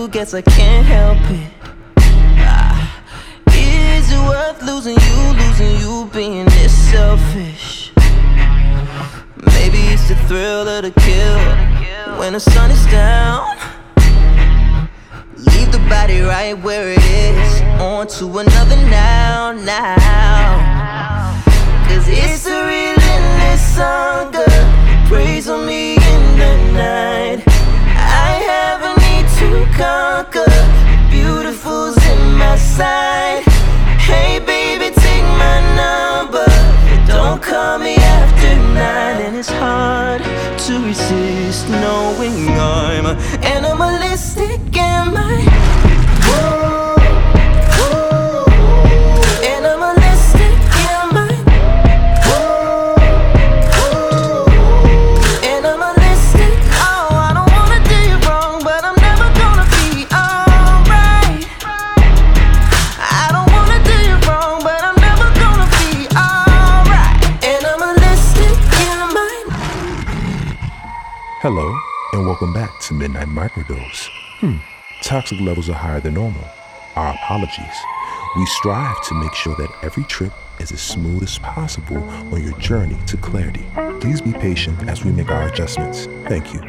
guess I can't help it. Is it worth losing you being this selfish? Maybe it's the thrill of the kill when the sun is down. Leave the body right where it is, on to another now. Cause it's a relentless hunger, praise on me in the night. I have a need to conquer, beautiful's in my sight. Hey baby, take my number, don't call me after 9. And it's hard to resist knowing I'm animalistic, am I? Animalistic, am I? Animalistic, oh, I don't wanna do you wrong, but I'm never gonna be alright. I don't wanna do you wrong, but I'm never gonna be alright. Animalistic, am I? Hello, and welcome back to Midnight Microdose. Toxic levels are higher than normal. Our apologies. We strive to make sure that every trip is as smooth as possible on your journey to clarity. Please be patient as we make our adjustments. Thank you.